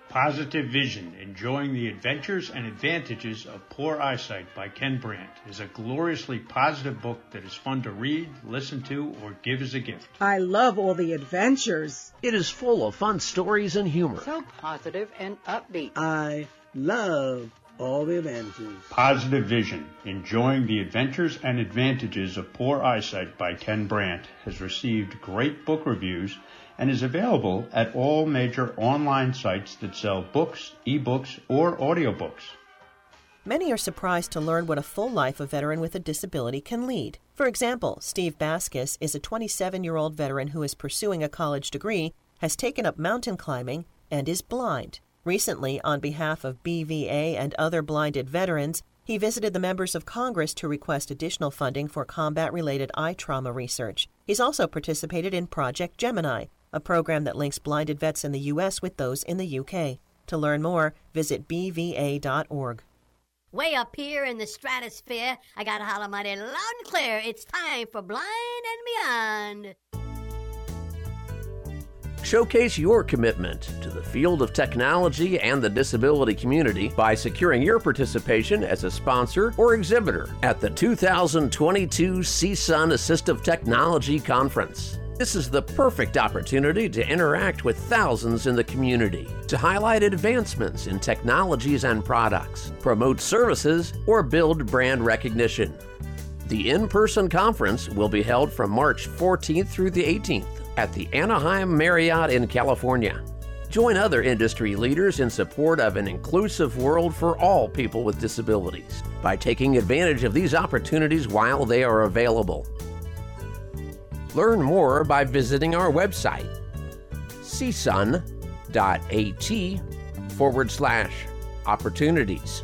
Positive Vision, Enjoying the Adventures and Advantages of Poor Eyesight by Ken Brandt is a gloriously positive book that is fun to read, listen to, or give as a gift. I love all the adventures. It is full of fun stories and humor. So positive and upbeat. I love all the adventures. Positive Vision, Enjoying the Adventures and Advantages of Poor Eyesight by Ken Brandt has received great book reviews and is available at all major online sites that sell books, ebooks, or audiobooks. Many are surprised to learn what a full life a veteran with a disability can lead. For example, Steve Baskus is a 27-year-old veteran who is pursuing a college degree, has taken up mountain climbing, and is blind. Recently, on behalf of BVA and other blinded veterans, he visited the members of Congress to request additional funding for combat-related eye trauma research. He's also participated in Project Gemini, a program that links blinded vets in the U.S. with those in the U.K. To learn more, visit bva.org. Way up here in the stratosphere, I gotta holler mighty loud and clear. It's time for Blind and Beyond. Showcase your commitment to the field of technology and the disability community by securing your participation as a sponsor or exhibitor at the 2022 CSUN Assistive Technology Conference. This is the perfect opportunity to interact with thousands in the community, to highlight advancements in technologies and products, promote services, or build brand recognition. The in-person conference will be held from March 14th through the 18th at the Anaheim Marriott in California. Join other industry leaders in support of an inclusive world for all people with disabilities by taking advantage of these opportunities while they are available. Learn more by visiting our website, csun.at/opportunities.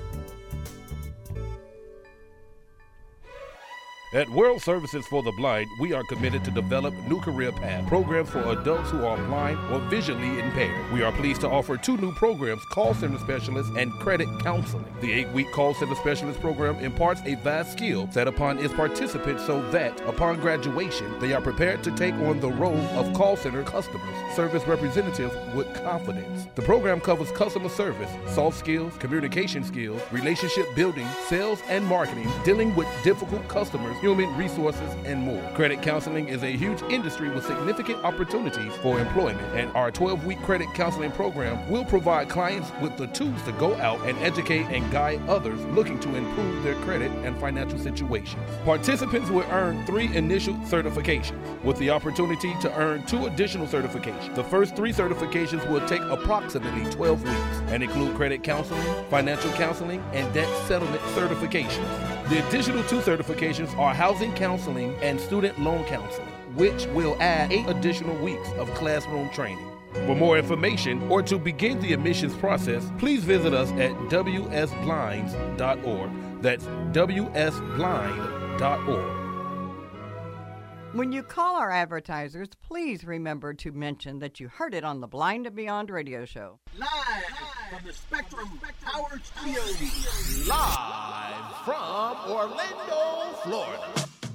At World Services for the Blind, we are committed to develop new career paths, programs for adults who are blind or visually impaired. We are pleased to offer 2 new programs, Call Center Specialist and Credit Counseling. The 8-week Call Center Specialist program imparts a vast skill set upon its participants so that, upon graduation, they are prepared to take on the role of call center customers, service representatives with confidence. The program covers customer service, soft skills, communication skills, relationship building, sales and marketing, dealing with difficult customers, human resources, and more. Credit counseling is a huge industry with significant opportunities for employment, and our 12-week credit counseling program will provide clients with the tools to go out and educate and guide others looking to improve their credit and financial situations. Participants will earn 3 initial certifications, with the opportunity to earn 2 additional certifications. The first 3 certifications will take approximately 12 weeks and include credit counseling, financial counseling, and debt settlement certifications. The additional 2 certifications are housing counseling and student loan counseling, which will add 8 additional weeks of classroom training. For more information or to begin the admissions process, please visit us at wsblinds.org. That's wsblind.org. When you call our advertisers, please remember to mention that you heard it on the Blind and Beyond radio show. Live from the Spectrum Power Studios. Live from Orlando, Florida.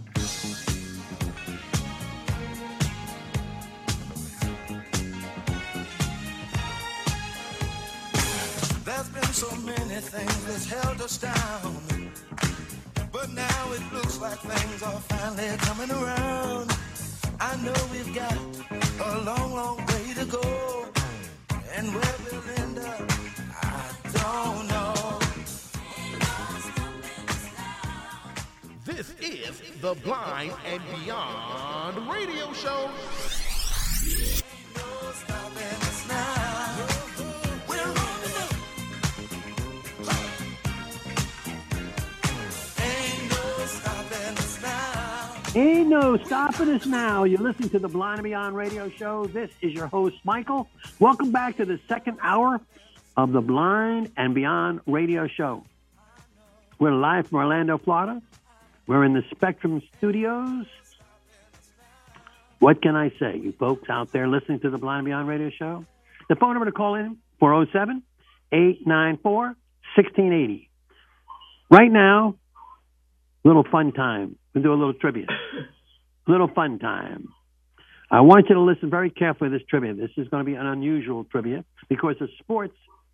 There's been so many things that's held us down, but now it looks like things are finally coming around. I know we've got a long, long way to go, and where we'll end up, I don't know. This is the Blind and Beyond radio show. Ain't no stopping us now. We're on the move. Ain't no stopping us now. Ain't no stopping us now. You're listening to the Blind and Beyond radio show. This is your host, Michael. Welcome back to the second hour of the Blind and Beyond radio show. We're live from Orlando, Florida. We're in the Spectrum Studios. What can I say, you folks out there listening to the Blind and Beyond radio show? The phone number to call in, 407-894-1680. Right now, little fun time. We'll do a little trivia. Little fun time. I want you to listen very carefully to this trivia. This is going to be an unusual trivia because the sports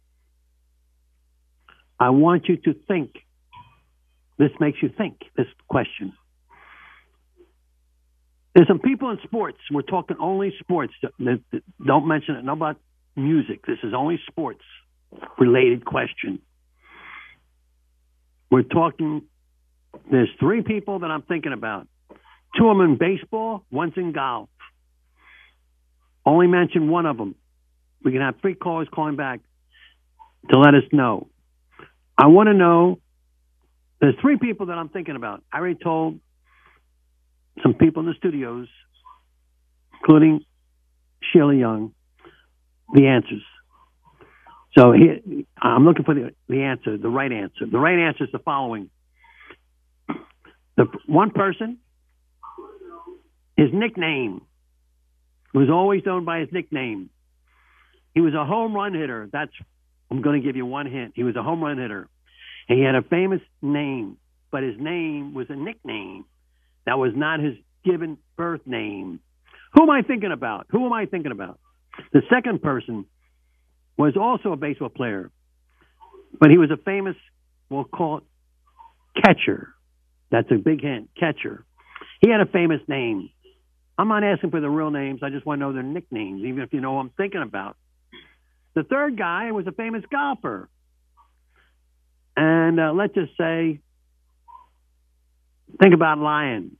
I want you to think. This makes you think, this question. There's some people in sports. We're talking only sports. Don't mention it. No about music. This is only sports-related question. We're talking, there's 3 people that I'm thinking about. 2 of them in baseball, one's in golf. Only mention one of them. We can have 3 callers calling back to let us know. I want to know, there's 3 people that I'm thinking about. I already told some people in the studios, including Sheila Young, the answers. So here, I'm looking for the answer, the right answer. The right answer is the following. The one person, his nickname was always known by his nickname. He was a home run hitter. I'm going to give you one hint. He was a home run hitter. And he had a famous name, but his name was a nickname. That was not his given birth name. Who am I thinking about? The second person was also a baseball player, but he was a famous, we'll call it, catcher. That's a big hint, catcher. He had a famous name. I'm not asking for the real names. I just want to know their nicknames, even if you know who I'm thinking about. The third guy was a famous golfer. And let's just say, think about Lion.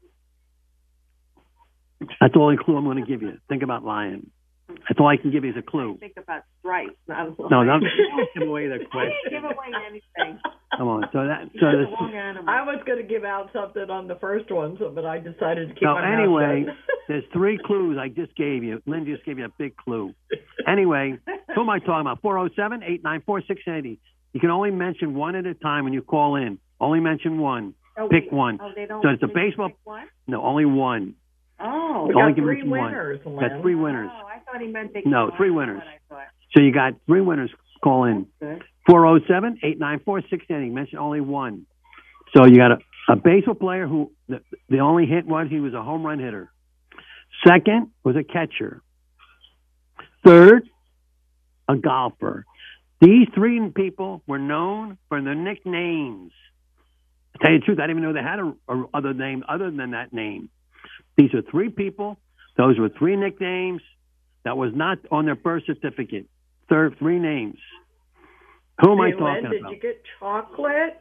That's the only clue I'm going to give you. Think about Lion. That's all I can give you as a clue. Think about stripes. No, don't give away the question. Give away anything. Come on. I was going to give out something on the first one, but I decided to keep my mouth anyway, shut. there's 3 clues I just gave you. Lynn just gave you a big clue. Anyway, who am I talking about? 407-894-680. You can only mention one at a time when you call in. Only mention one. Pick one. They don't so it's a baseball. One? No, only one. Oh, we got 3 winners. Got 3 winners. Oh, I thought he meant they. No, 3 winners. So you got 3 winners. Call in. 407-894-680. Mention only one. So you got a baseball player who the only hint was he was a home run hitter. Second was a catcher. Third, a golfer. These 3 people were known for their nicknames. To tell you the truth, I didn't even know they had a other name other than that name. These are 3 people. Those were 3 nicknames that was not on their birth certificate. 3 names. Who am I talking Lynn, about? Did you get chocolate?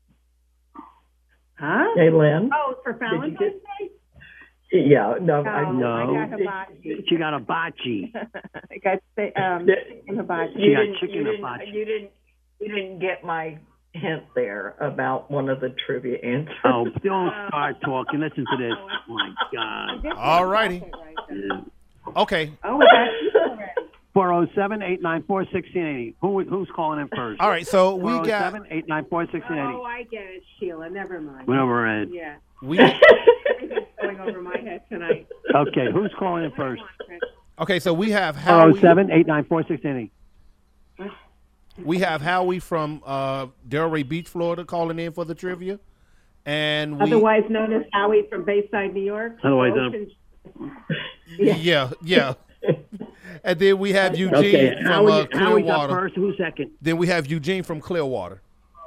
Huh? Hey, Lynn. Oh, for Valentine's Day? Yeah, no. No. I got hibachi. She got a bocce. I got chicken hibachi. She got chicken hibachi. You didn't get my hint there about one of the trivia answers. Oh, don't start talking. Listen to this. Oh, my God. All righty. Okay. Oh, we got you already. 407-894-1680. Who's calling in first? All right, so we got 407-894-1680. Oh, I get it, Sheila. Never mind. Went over our head. Yeah. Everything's going over my head tonight. Okay, who's calling in first? Okay, so we have Howie. 407-894-1680. We have Howie from Delray Beach, Florida, calling in for the trivia, and otherwise known as Howie from Bayside, New York. Otherwise yeah. And then we have Eugene from Clearwater. Howie got first. Who's second? Then we have Eugene from Clearwater.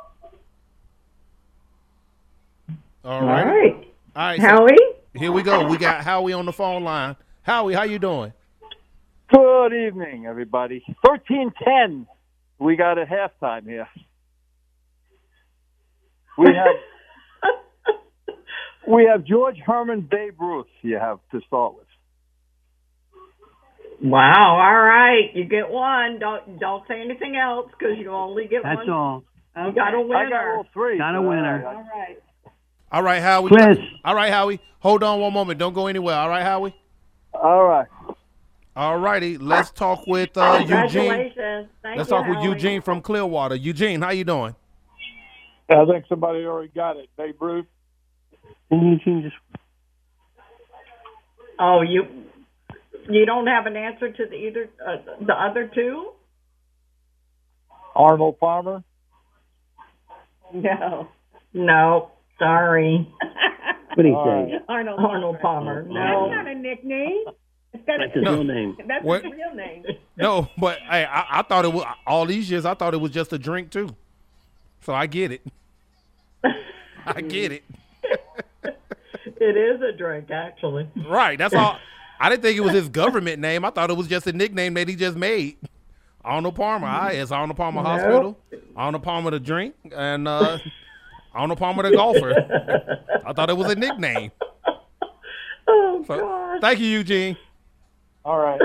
All right. Howie? So here we go. We got Howie on the phone line. Howie, how you doing? Good evening, everybody. 13-10. We got a halftime here. We have George Herman, Babe Ruth. You have to start with. Wow! All right, you get one. Don't say anything else because you only get one. That's all. You got a winner. I got all 3. Got a winner. All right. All right, Howie. Chris. All right, Howie. Hold on one moment. Don't go anywhere. All right, Howie. All right. All righty. Let's talk with Eugene. Congratulations. Let's talk with Eugene from Clearwater. Eugene, how you doing? I think somebody already got it. Babe Ruth. Eugene just. Oh, you don't have an answer to the other 2? Arnold Palmer. No. Sorry. What did he say? Arnold Palmer. No. That's not a nickname. That's his real name. That's his real name. No, but hey, I thought it was all these years. I thought it was just a drink too. so I get it. I get it. It is a drink, actually. Right, that's all. I didn't think it was his government name. I thought it was just a nickname that he just made. Arnold Palmer. It's Arnold Palmer Hospital. Arnold Palmer the drink, and Arnold Palmer the golfer. I thought it was a nickname. Oh, God. Thank you, Eugene. All right.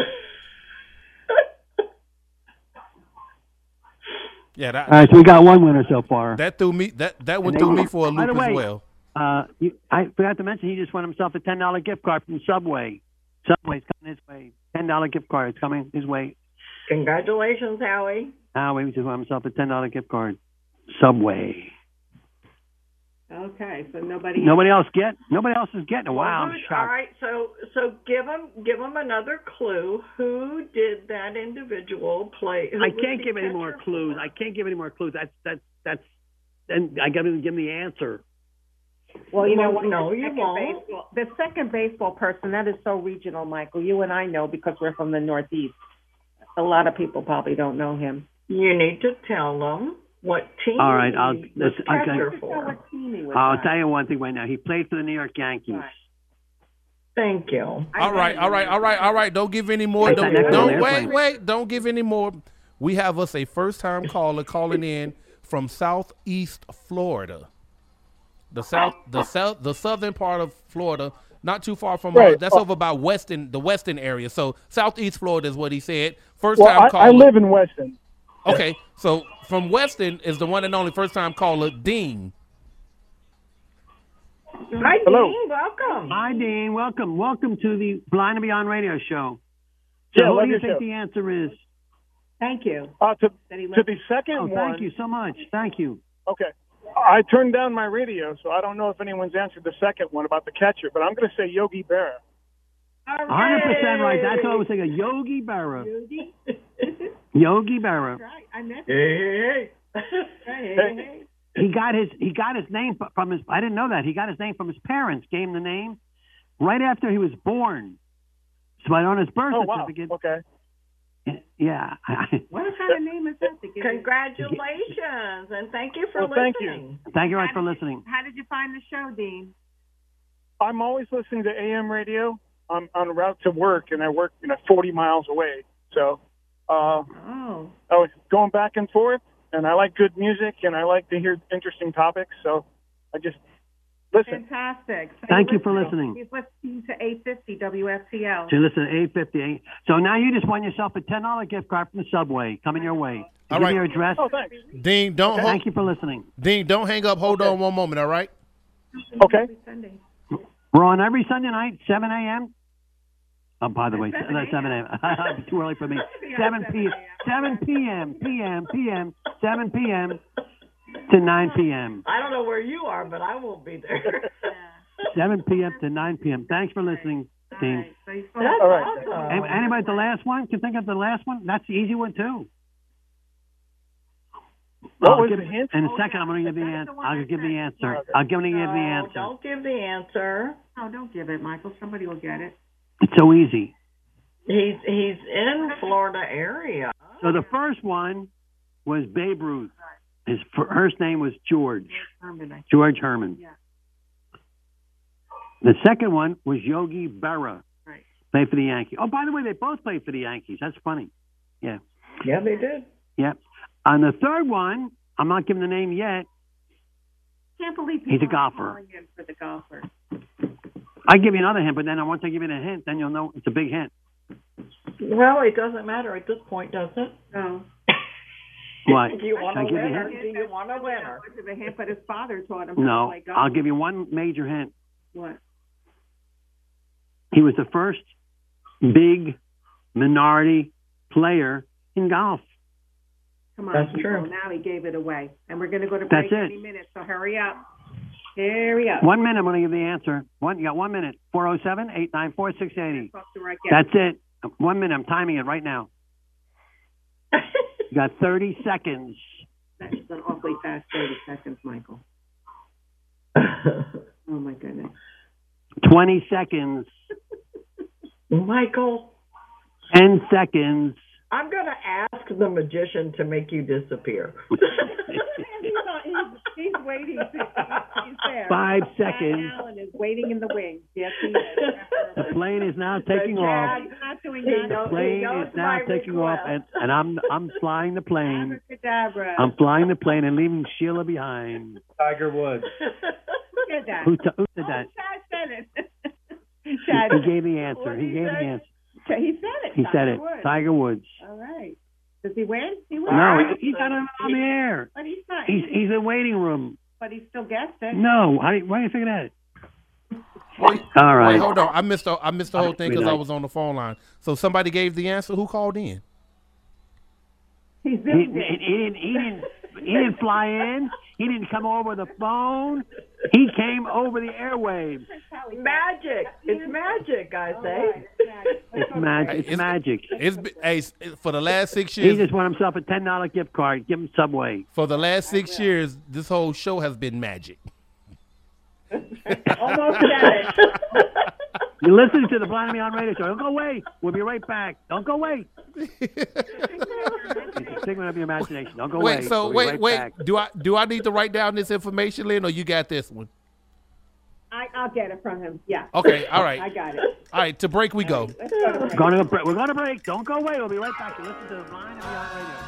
Yeah. All right, so we got one winner so far. That threw me. That one threw me for a loop as well. I forgot to mention he just won himself a $10 gift card from Subway. Subway's coming his way. $10 gift card. It's coming his way. Congratulations, Howie. Howie just won himself a $10 gift card. Subway. Okay, so nobody else is getting it. Wow, I'm shocked. All right, so give him another clue. Who did that individual play? I can't give any more clues. That's and I got to give him the answer. Well, you know what? No, you won't. The second baseball person, that is so regional, Michael. You and I know because we're from the Northeast. A lot of people probably don't know him. You need to tell them what team. All right, I'll tell you one thing right now. He played for the New York Yankees. Right. Thank you. All right. Don't give any more. Don't give any more. We have us a first-time caller calling in from Southeast Florida. The southern part of Florida, not too far from that's over by the Weston area. So Southeast Florida is what he said. First-time caller. I live in Weston. Okay, so from Weston is the one and only first-time caller, Dean. Hi, Hello. Dean. Welcome. Hi, Dean. Welcome to the Blind and Beyond radio show. Yeah, So what do you love your think show. the answer is? Thank you. To the second one. Thank you so much. Thank you. Okay. I turned down my radio, so I don't know if anyone's answered the second one about the catcher, but I'm going to say Yogi Berra. 100% right. That's what I was thinking. Yogi Berra. Yogi Berra. Right. I met Hey. He got his name from his. I didn't know that. He got his name from his parents. Gave him the name right after he was born. So on his birth certificate. Okay. Yeah. What kind of name is that? Congratulations, and thank you for Thank listening. you. Thank you very much for listening. How did you find the show, Dean? I'm always listening to AM radio. I'm on route to work, and I work 40 miles away. So I was going back and forth, and I like good music, and I like to hear interesting topics. So I just listen. Fantastic. Thank you for listening. He's listening to 850 WFTL. So listen, 850. So now you just won yourself a $10 gift card from the Subway coming your way. All Give right. me your address. Oh, thanks. Dean, Thank you for listening. Dean, don't hang up. Hold on one moment, all right? Okay. We're on every Sunday night, 7 a.m. Oh, by the way, 7 a.m. It's too early for me. 7 p.m. 7 p.m. to 9 p.m. I don't know where you are, but I won't be there. 7 p.m. to 9 p.m. Thanks for listening, Dean. That's All right. awesome. Anybody the last one? Can you think of the last one? That's the easy one, too. What was the hint? In a second, I'm going to give the answer. I'll give the answer. I'm going to give the answer. Don't give the answer. Oh, don't give it, Michael. Somebody will get it. It's so easy. He's in Florida area. So the first one was Babe Ruth. His first name was George. George Herman. Yeah. The second one was Yogi Berra. Right. Played for the Yankees. Oh, by the way, they both played for the Yankees. That's funny. Yeah. Yeah, they did. Yeah. On the third one, I'm not giving the name yet. Can't believe He's a people are golfer. calling in for the golfer. I give you another hint, but then once I give you the hint, then you'll know it's a big hint. Well, it doesn't matter at this point, does it? No. What? Do you want a Should I give you a winner? hint? Do you want a winner? It was a hint, but his father taught him how to No. play golf. I'll give you one major hint. What? He was the first big minority player in golf. Come on, That's people. true. Now he gave it away. And we're going to go to That's break it. any minute, so hurry up. Hurry up. 1 minute, I'm going to give the answer. You got 1 minute. 407-894-680. Right. That's it. 1 minute. I'm timing it right now. You got 30 seconds. That's an awfully fast 30 seconds, Michael. Oh, my goodness. 20 seconds. Michael. 10 seconds. I'm going to ask the magician to make you disappear. He's waiting. He's there. 5 seconds. Alan is waiting in the wings. Yes, he is. The plane is now taking off. He's not doing The plane is now taking off, and I'm flying the plane. Abracadabra. I'm flying the plane and leaving Sheila behind. Tiger Woods. Who said that? Who said that? Chad said it. He Chad. gave the answer. He gave the answer. He said it. He said it. Woods. Tiger Woods. All right. Does he win? He wins. No, he's not on the air. But he's not. He's in the waiting room. But he still gets it. No. Why do you think that? Wait, all right. Wait, hold on. I missed the whole thing because I was on the phone line. So somebody gave the answer. Who called in? He didn't fly in. He didn't come over the phone. He came over the airwaves. Magic. It's magic, I say. It's magic. It's magic. It's for the last 6 He years. just won himself a $10 gift card. Give him Subway. For the last 6 years, this whole show has been magic. Almost got it. You're listening to the Blind and Beyond Radio Show. Don't go away. We'll be right back. Don't go away. It's a figment of your imagination. Don't go away. Wait, so We'll be wait. right back. Do I need to write down this information, Lynn, or you got this one? I'll get it from him. Yeah. Okay, all right. I got it. All right, to break we go. Let's go to break. We're going to break. Don't go away. We'll be right back. You listen to the Blind and Beyond Radio Show.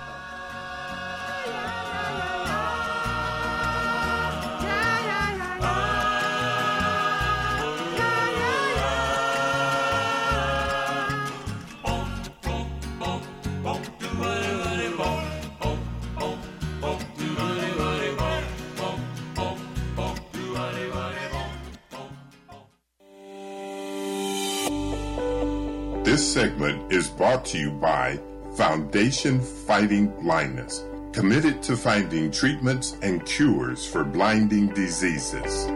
This segment is brought to you by Foundation Fighting Blindness, committed to finding treatments and cures for blinding diseases.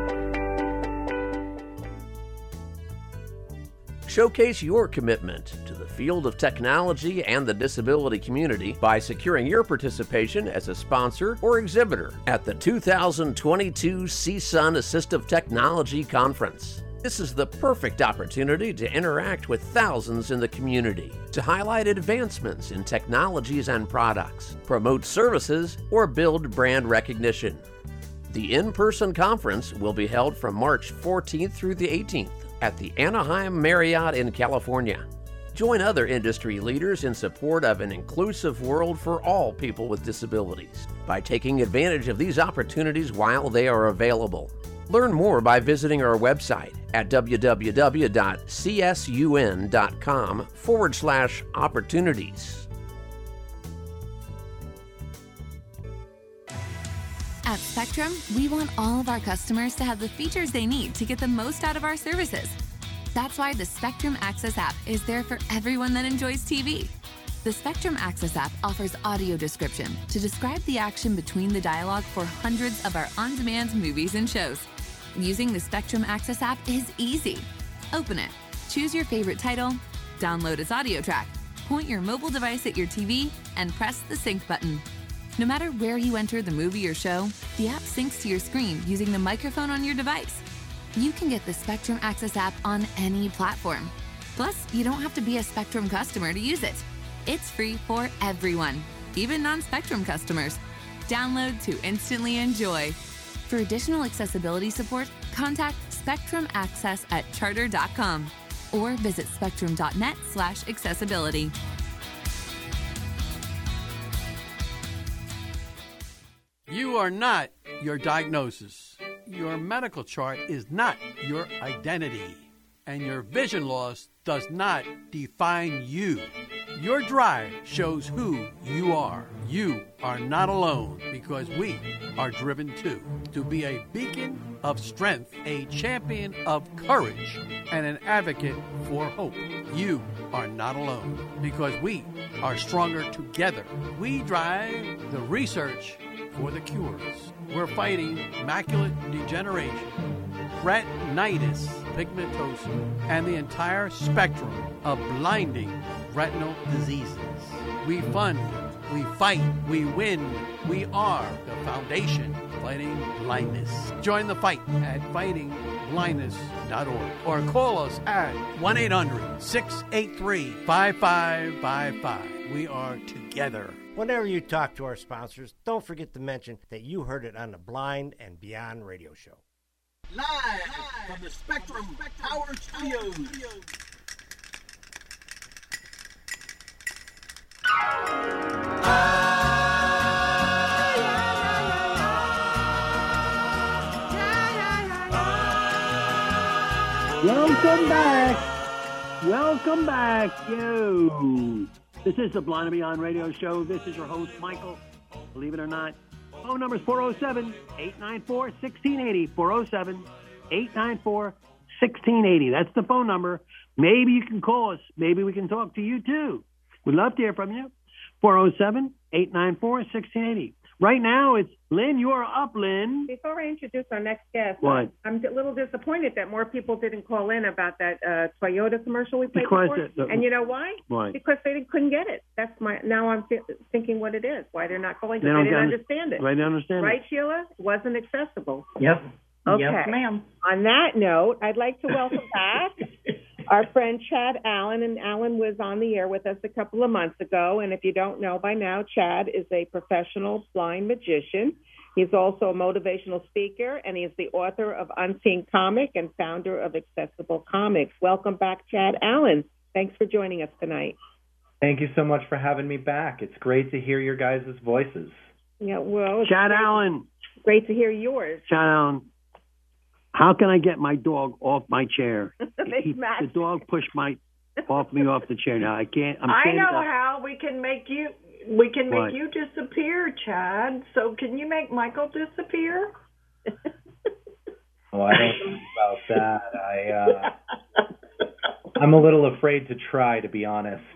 Showcase your commitment to the field of technology and the disability community by securing your participation as a sponsor or exhibitor at the 2022 CSUN Assistive Technology Conference. This is the perfect opportunity to interact with thousands in the community, to highlight advancements in technologies and products, promote services, or build brand recognition. The in-person conference will be held from March 14th through the 18th at the Anaheim Marriott in California. Join other industry leaders in support of an inclusive world for all people with disabilities by taking advantage of these opportunities while they are available. Learn more by visiting our website at www.csun.com/opportunities. At Spectrum, we want all of our customers to have the features they need to get the most out of our services. That's why the Spectrum Access app is there for everyone that enjoys TV. The Spectrum Access app offers audio description to describe the action between the dialogue for hundreds of our on-demand movies and shows. Using the Spectrum Access app is easy. Open it, choose your favorite title, download its audio track, point your mobile device at your TV, and press the sync button. No matter where you enter the movie or show, the app syncs to your screen using the microphone on your device. You can get the Spectrum Access app on any platform. Plus, you don't have to be a Spectrum customer to use it. It's free for everyone, even non-Spectrum customers. Download to instantly enjoy. For additional accessibility support, contact Spectrum Access at charter.com or visit spectrum.net/accessibility. You are not your diagnosis. Your medical chart is not your identity. And your vision loss does not define you. Your drive shows who you are. You are not alone because we are driven too. To be a beacon of strength, a champion of courage, and an advocate for hope. You are not alone because we are stronger together. We drive the research for the cures. We're fighting macular degeneration, retinitis pigmentosa, and the entire spectrum of blinding retinal diseases. We fund, we fight, we win. We are the foundation fighting blindness. Join the fight at fightingblindness.org. stopblindness.org or call us at 1-800-683-5555. We are together. Whenever you talk to our sponsors, don't forget to mention that you heard it on the Blind and Beyond radio show. Live from the Spectrum Power Studios. Welcome back. Welcome back, you. This is the Blind and Beyond radio show. This is your host, Michael. Believe it or not, phone number is 407-894-1680. 407-894-1680. That's the phone number. Maybe you can call us. Maybe we can talk to you, too. We'd love to hear from you. 407-894-1680. Right now, it's Lynn. You are up, Lynn. Before I introduce our next guest, What? I'm a little disappointed that more people didn't call in about that Toyota commercial we played Because before. And you know why? Why? Because they couldn't get it. That's my. Now I'm thinking what it is. Why they're not calling? They Because don't they didn't get- understand it. Right, they understand it. Right, Sheila? It wasn't accessible. Yep. Okay. Yes, ma'am. On that note, I'd like to welcome back our friend Chad Allen. And Allen was on the air with us a couple of months ago. And if you don't know by now, Chad is a professional blind magician. He's also a motivational speaker, and he's the author of Unseen Comic and founder of Accessible Comics. Welcome back, Chad Allen. Thanks for joining us tonight. Thank you so much for having me back. It's great to hear your guys' voices. Yeah, well, it's Chad great- Allen. Great to hear yours. Chad Allen. How can I get my dog off my chair? The dog pushed me off the chair. Now I can't. I'm I standing know up. how we can make you What? disappear, Chad. So can you make Michael disappear? Oh, I don't know about that. I'm a little afraid to try, to be honest.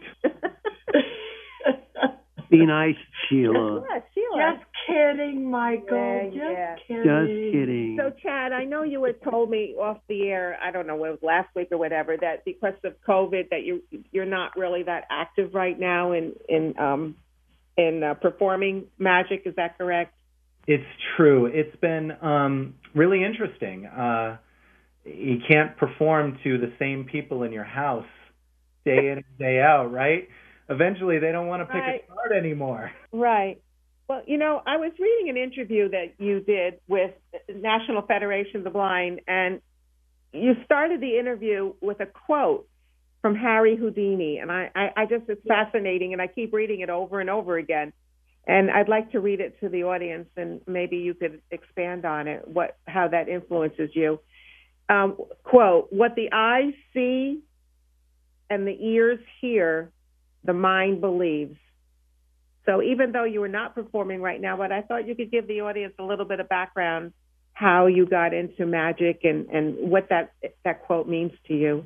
Be nice, Sheila. Yeah, Sheila. Just kidding, Michael. Yeah. Just kidding. So, Chad, I know you had told me off the air, I don't know, it was last week or whatever, that because of COVID, that you're not really that active right now in performing magic. Is that correct? It's true. It's been really interesting. You can't perform to the same people in your house day in and day out, right? Eventually, they don't want to pick Right. a card anymore. Right. Well, you know, I was reading an interview that you did with National Federation of the Blind, and you started the interview with a quote from Harry Houdini, and I just, it's fascinating, and I keep reading it over and over again. And I'd like to read it to the audience, and maybe you could expand on it, how that influences you. Quote, "What the eyes see and the ears hear, the mind believes." So even though you were not performing right now, but I thought you could give the audience a little bit of background, how you got into magic and what that quote means to you.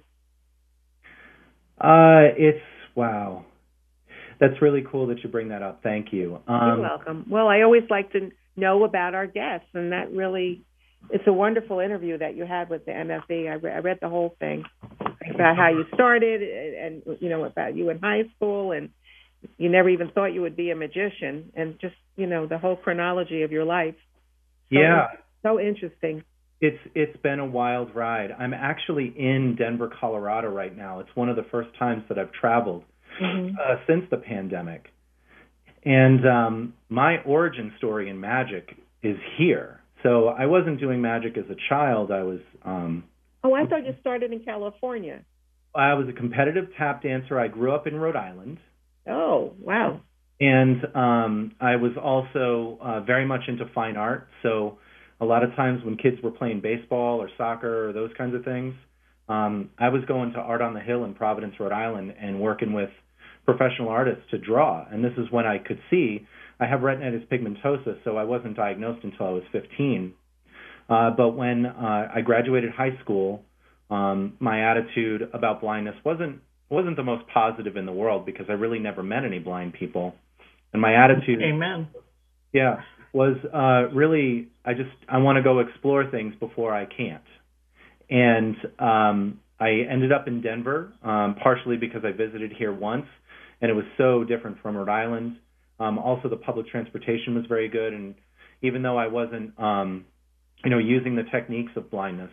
Wow. That's really cool that you bring that up. Thank you. You're welcome. Well, I always like to know about our guests, and that really, it's a wonderful interview that you had with the MFE. I read the whole thing about how you started and, you know, about you in high school, and you never even thought you would be a magician, and just, you know, the whole chronology of your life. Yeah. So interesting. It's been a wild ride. I'm actually in Denver, Colorado right now. It's one of the first times that I've traveled since the pandemic. And my origin story in magic is here. So I wasn't doing magic as a child. I was I thought you started in California. I was a competitive tap dancer. I grew up in Rhode Island. Oh, wow. And I was also very much into fine art. So a lot of times when kids were playing baseball or soccer or those kinds of things, I was going to Art on the Hill in Providence, Rhode Island, and working with professional artists to draw. And this is when I could see. I have retinitis pigmentosa, so I wasn't diagnosed until I was 15. But when I graduated high school, my attitude about blindness wasn't the most positive in the world because I really never met any blind people. And my attitude, Amen. Yeah, was really I want to go explore things before I can't. And I ended up in Denver, partially because I visited here once, and it was so different from Rhode Island. Also, the public transportation was very good, and even though I wasn't, using the techniques of blindness,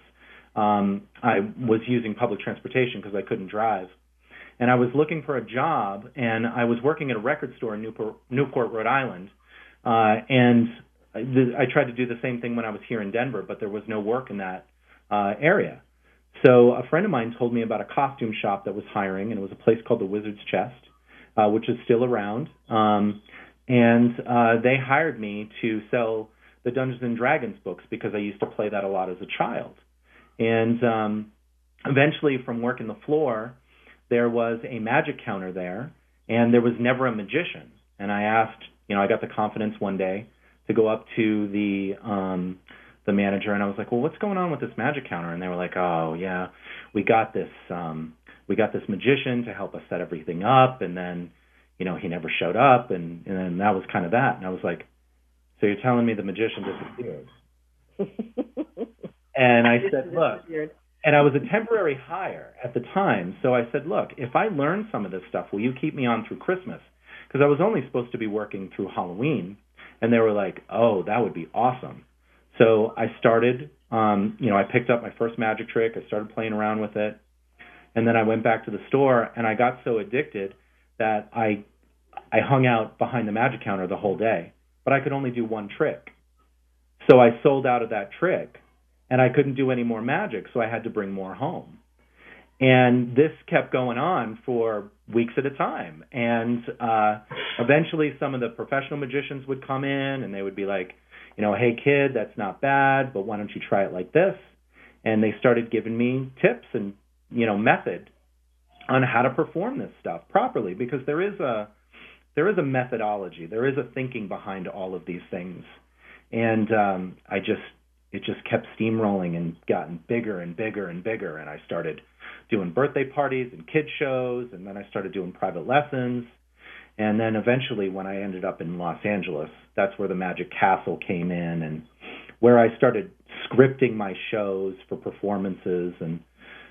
I was using public transportation because I couldn't drive. And I was looking for a job, and I was working at a record store in Newport, Rhode Island. And I tried to do the same thing when I was here in Denver, but there was no work in that area. So a friend of mine told me about a costume shop that was hiring, and it was a place called the Wizard's Chest, which is still around. And they hired me to sell the Dungeons and Dragons books because I used to play that a lot as a child. And eventually, from working the floor, there was a magic counter there, and there was never a magician. And I asked, I got the confidence one day to go up to the manager, and I was like, well, what's going on with this magic counter? And they were like, oh, yeah, we got this magician to help us set everything up, and then, he never showed up, and then that was kind of that. And I was like, so you're telling me the magician disappeared? And I said, look, and I was a temporary hire at the time, so I said, look, if I learn some of this stuff, will you keep me on through Christmas? Because I was only supposed to be working through Halloween, and they were like, oh, that would be awesome. So I started, I picked up my first magic trick, I started playing around with it, and then I went back to the store, and I got so addicted that I hung out behind the magic counter the whole day, but I could only do one trick. So I sold out of that trick, and I couldn't do any more magic, so I had to bring more home. And this kept going on for weeks at a time. And eventually some of the professional magicians would come in, and they would be like, hey, kid, that's not bad, but why don't you try it like this? And they started giving me tips and, method on how to perform this stuff properly, because there is a methodology. There is a thinking behind all of these things. And it just kept steamrolling and gotten bigger and bigger and bigger. And I started doing birthday parties and kid shows, and then I started doing private lessons. And then eventually when I ended up in Los Angeles, that's where the Magic Castle came in, and where I started scripting my shows for performances. And,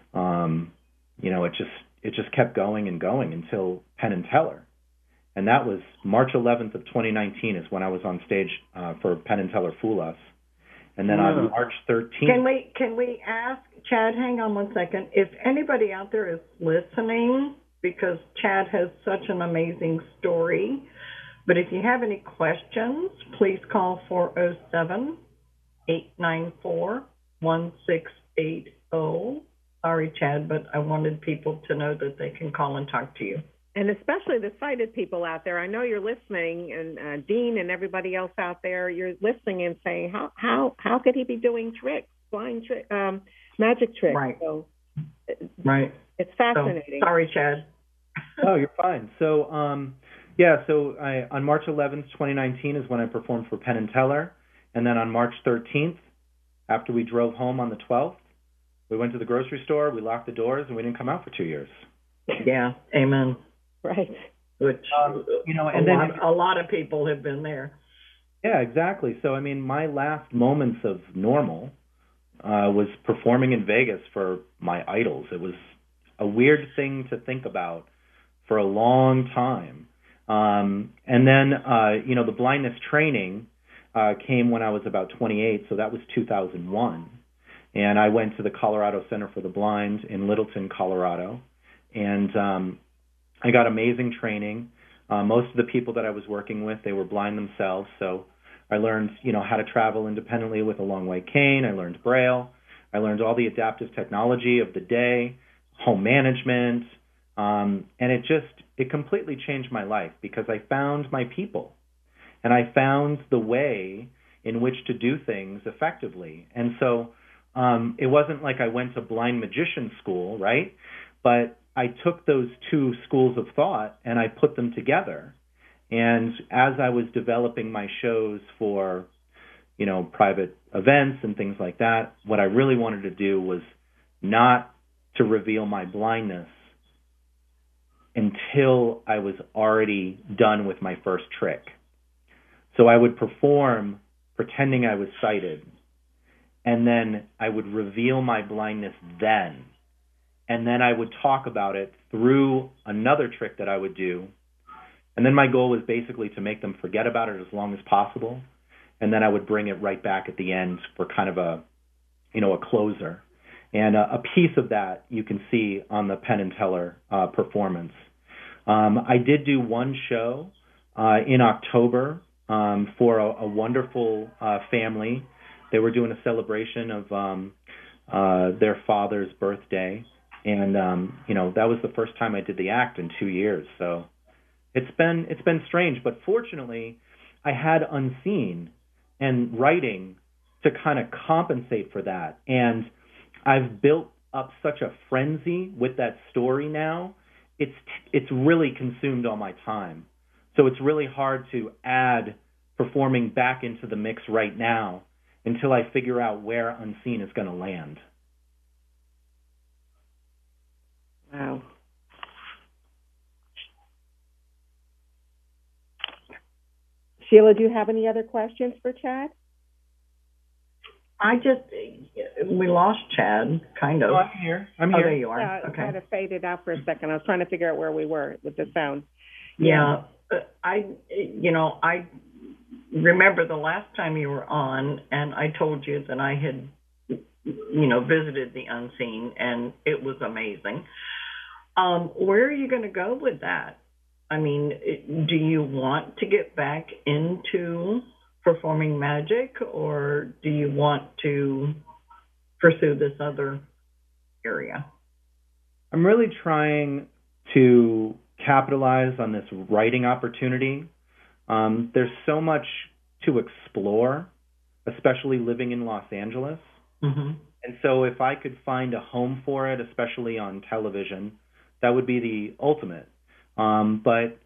it just kept going and going until Penn and Teller. And that was March 11th of 2019 is when I was on stage for Penn and Teller Fool Us. And then on March 13th... Can we ask, Chad, hang on one second, if anybody out there is listening, because Chad has such an amazing story, but if you have any questions, please call 407-894-1680. Sorry, Chad, but I wanted people to know that they can call and talk to you. And especially the sighted people out there. I know you're listening, and Dean and everybody else out there, you're listening and saying, how could he be doing tricks, magic tricks? Right. So, right. It's fascinating. So, sorry, Chad. Oh, you're fine. So, on March 11th, 2019 is when I performed for Penn and Teller. And then on March 13th, after we drove home on the 12th, we went to the grocery store, we locked the doors, and we didn't come out for 2 years. Yeah, amen. Right. Which, a lot of people have been there. Yeah, exactly. So, my last moments of normal was performing in Vegas for my idols. It was a weird thing to think about for a long time. And then, the blindness training came when I was about 28, so that was 2001. And I went to the Colorado Center for the Blind in Littleton, Colorado. And I got amazing training. Most of the people that I was working with, they were blind themselves. So I learned, how to travel independently with a long white cane. I learned Braille. I learned all the adaptive technology of the day, home management. And it completely changed my life because I found my people. And I found the way in which to do things effectively. And so it wasn't like I went to blind magician school, right? But I took those two schools of thought and I put them together. And as I was developing my shows for, private events and things like that, what I really wanted to do was not to reveal my blindness until I was already done with my first trick. So I would perform pretending I was sighted, and then I would reveal my blindness then. And then I would talk about it through another trick that I would do. And then my goal was basically to make them forget about it as long as possible. And then I would bring it right back at the end for kind of a closer. And a piece of that you can see on the Penn and Teller performance. I did do one show in October for a wonderful family. They were doing a celebration of their father's birthday, and that was the first time I did the act in 2 years. So it's been strange, but fortunately, I had Unseen and writing to kind of compensate for that, and I've built up such a frenzy with that story now. It's really consumed all my time. So it's really hard to add performing back into the mix right now until I figure out where Unseen is going to land. Wow. Sheila, do you have any other questions for Chad? We lost Chad, kind of. Oh, I'm here. Oh, there you are. Yeah, okay. It kind of faded out for a second. I was trying to figure out where we were with the sound. Yeah. I remember the last time you were on, and I told you that I had, visited the Unseen, and it was amazing. Where are you going to go with that? I mean, do you want to get back into performing magic, or do you want to pursue this other area? I'm really trying to capitalize on this writing opportunity. There's so much to explore, especially living in Los Angeles. Mm-hmm. And so if I could find a home for it, especially on television, that would be the ultimate. But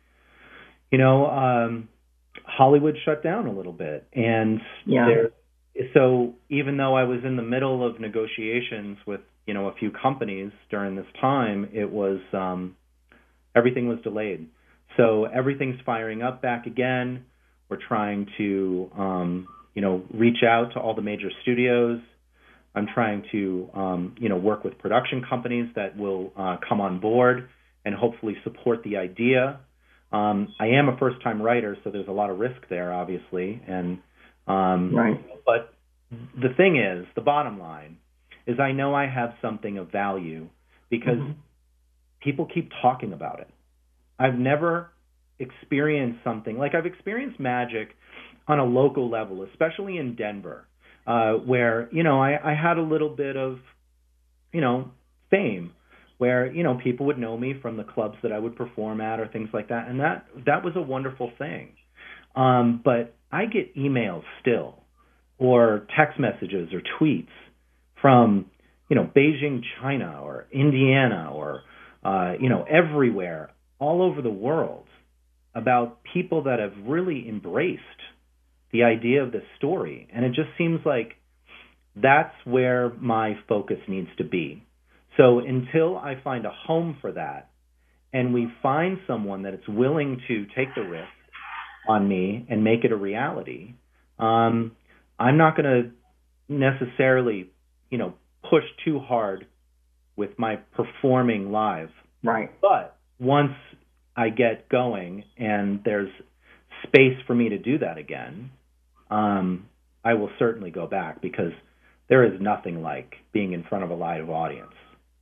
Hollywood shut down a little bit. And so even though I was in the middle of negotiations with, a few companies during this time, it was everything was delayed. So everything's firing up back again. We're trying to, reach out to all the major studios. I'm trying to, work with production companies that will come on board and hopefully support the idea. I am a first-time writer, so there's a lot of risk there, obviously. And right. But the thing is, the bottom line is I know I have something of value because people keep talking about it. I've never experienced something like I've experienced magic on a local level, especially in Denver, where I had a little bit of fame, where people would know me from the clubs that I would perform at or things like that, and that was a wonderful thing. But I get emails still, or text messages or tweets from Beijing, China, or Indiana, or everywhere, all over the world, about people that have really embraced the idea of this story. And it just seems like that's where my focus needs to be. So until I find a home for that, and we find someone that is willing to take the risk on me and make it a reality, I'm not going to necessarily, push too hard with my performing live. Right. But once I get going and there's space for me to do that again, I will certainly go back, because there is nothing like being in front of a live audience.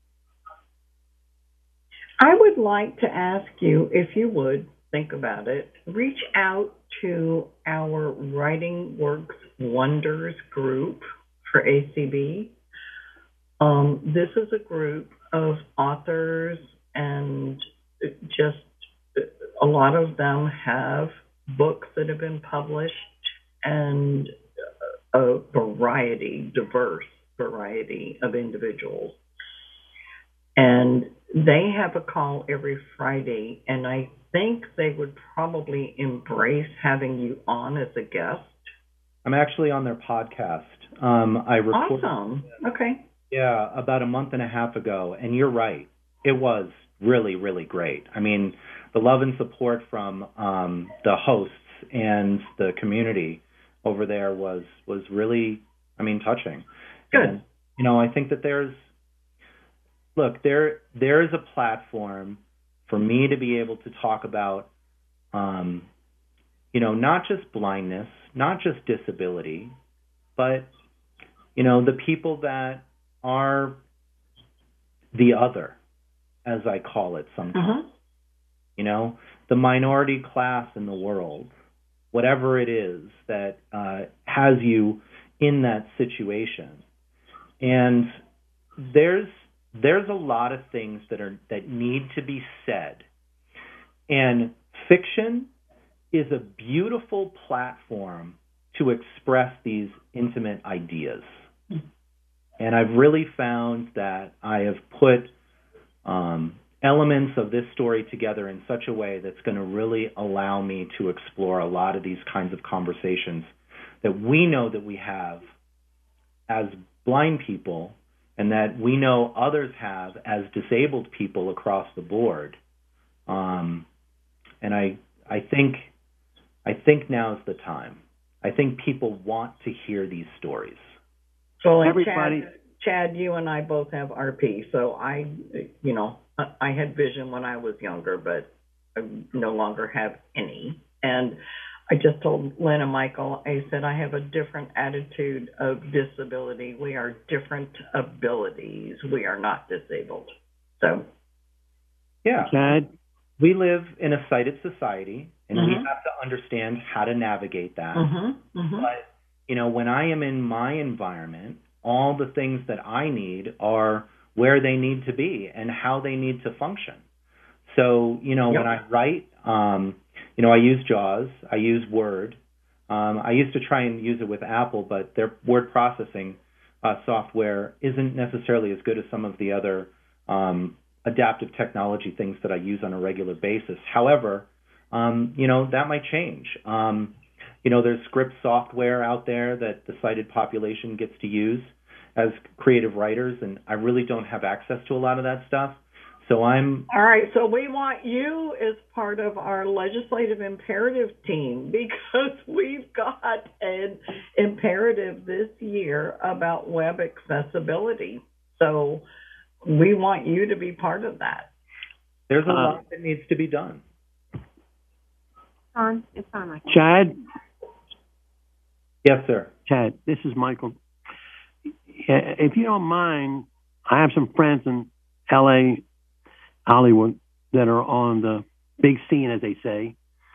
I would like to ask you, if you would think about it, reach out to our Writing Works Wonders group for ACB. This is a group of authors, and just a lot of them have books that have been published, and a diverse variety of individuals. And they have a call every Friday, and I think they would probably embrace having you on as a guest. I'm actually on their podcast. I recorded. Awesome. Okay. Yeah, about a month and a half ago, and you're right. It was really, really great. I mean, the love and support from the hosts and the community over there was really, touching. Good. And, I think that there is a platform for me to be able to talk about, not just blindness, not just disability, but, the people that are the other, as I call it sometimes. You know, the minority class in the world, whatever it is that has you in that situation. And there's a lot of things that need to be said. And fiction is a beautiful platform to express these intimate ideas. And I've really found that I have put elements of this story together in such a way that's going to really allow me to explore a lot of these kinds of conversations that we know that we have as blind people and that we know others have as disabled people across the board. And I think now's the time. I think people want to hear these stories. So, everybody, Chad, you and I both have RP, so I had vision when I was younger, but I no longer have any. And I just told Lynn and Michael, I said, I have a different attitude of disability. We are different abilities. We are not disabled. So, yeah. Chad? We live in a sighted society, and we have to understand how to navigate that. But, you know, when I am in my environment, all the things that I need are where they need to be and how they need to function. So, you know, when I write, you know, I use JAWS, I use Word. I used to try and use it with Apple, but their word processing software isn't necessarily as good as some of the other adaptive technology things that I use on a regular basis. However, you know, that might change. You know, there's script software out there that the sighted population gets to use as creative writers, and I really don't have access to a lot of that stuff. So I'm... All right, so we want you as part of our legislative imperative team because we've got an imperative this year about web accessibility. So we want you to be part of that. There's a lot that needs to be done. It's on, Michael. Chad? Yes, sir. Chad, this is Michael. If you don't mind, I have some friends in L.A., Hollywood, that are on the big scene, as they say.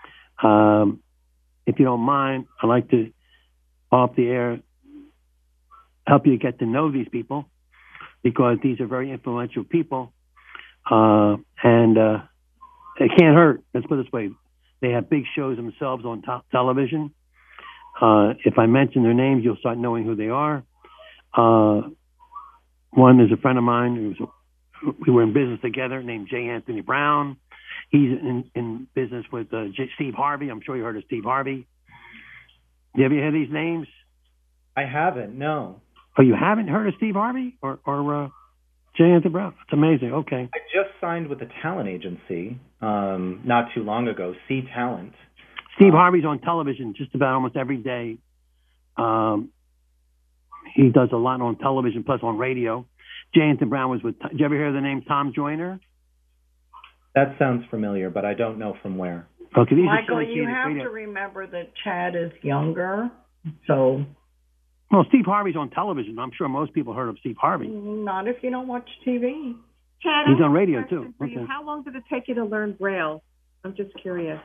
If you don't mind, I'd like to, off the air, help you get to know these people because these are very influential people. And it can't hurt. Let's put it this way. They have big shows themselves on television. If I mention their names, you'll start knowing who they are. One is a friend of mine. We were in business together, named J. Anthony Brown. He's in business with Steve Harvey. I'm sure you heard of Steve Harvey. Have you heard these names? I haven't, no. Oh, you haven't heard of Steve Harvey or J. Anthony Brown? It's amazing. Okay. I just signed with a talent agency not too long ago, C Talent. Steve Harvey's on television just about almost every day. He does a lot on television, plus on radio. J. Anthony Brown was with... Did you ever hear the name Tom Joyner? That sounds familiar, but I don't know from where. Okay, Michael, you have to remember that Chad is younger, so... Well, Steve Harvey's on television. I'm sure most people heard of Steve Harvey. Not if you don't watch TV. Chad, he's on radio, too. Okay. How long did it take you to learn Braille? I'm just curious.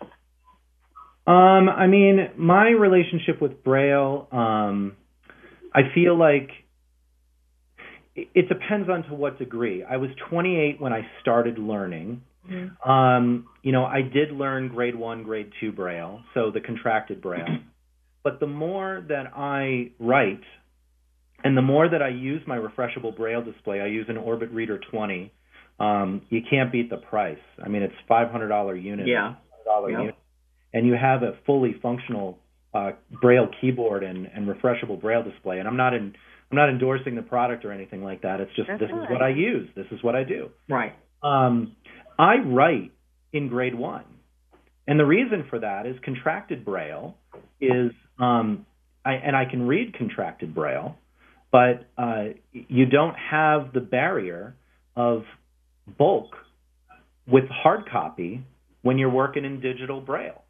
I mean, my relationship with Braille, I feel like it depends on to what degree. I was 28 when I started learning. You know, I did learn grade 1, grade 2 Braille, so the contracted Braille. But the more that I write and the more that I use my refreshable Braille display, I use an Orbit Reader 20. You can't beat the price. I mean, it's $500 unit. Yeah. $500 unit. And you have a fully functional Braille keyboard and refreshable Braille display. And I'm not endorsing the product or anything like that. It's just this is what I use. This is what I do. Right. I write in grade 1. And the reason for that is contracted Braille is, I can read contracted Braille, but you don't have the barrier of bulk with hard copy when you're working in digital Braille.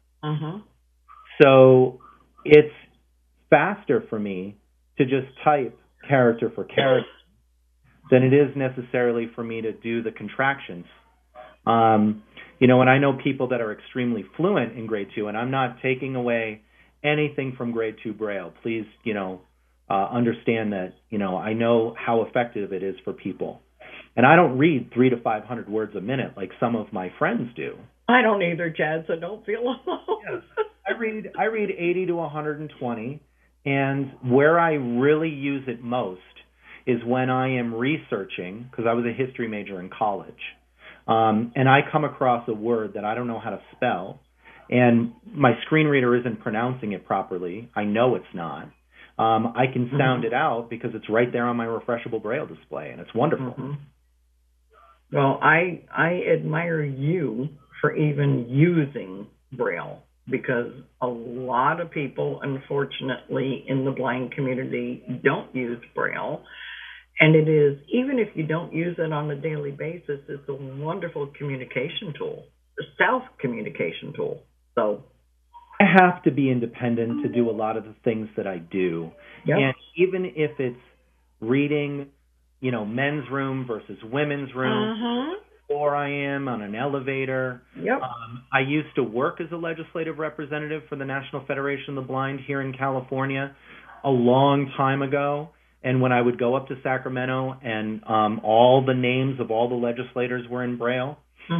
So it's faster for me to just type character for character than it is necessarily for me to do the contractions. And I know people that are extremely fluent in grade 2, and I'm not taking away anything from grade 2 Braille. Please, understand that, I know how effective it is for people. And I don't read 300 to 500 words a minute like some of my friends do. I don't either, Chad, so don't feel alone. Yes. I read 80 to 120, and where I really use it most is when I am researching, because I was a history major in college, and I come across a word that I don't know how to spell, and my screen reader isn't pronouncing it properly. I know it's not. I can sound it out because it's right there on my refreshable Braille display, and it's wonderful. Mm-hmm. Well, I admire you for even using Braille, because a lot of people, unfortunately, in the blind community don't use Braille. And it is, even if you don't use it on a daily basis, it's a wonderful communication tool, a self-communication tool. So I have to be independent to do a lot of the things that I do. Yep. And even if it's reading, men's room versus women's room, or I am on an elevator. Yep. I used to work as a legislative representative for the National Federation of the Blind here in California a long time ago. And when I would go up to Sacramento and all the names of all the legislators were in Braille,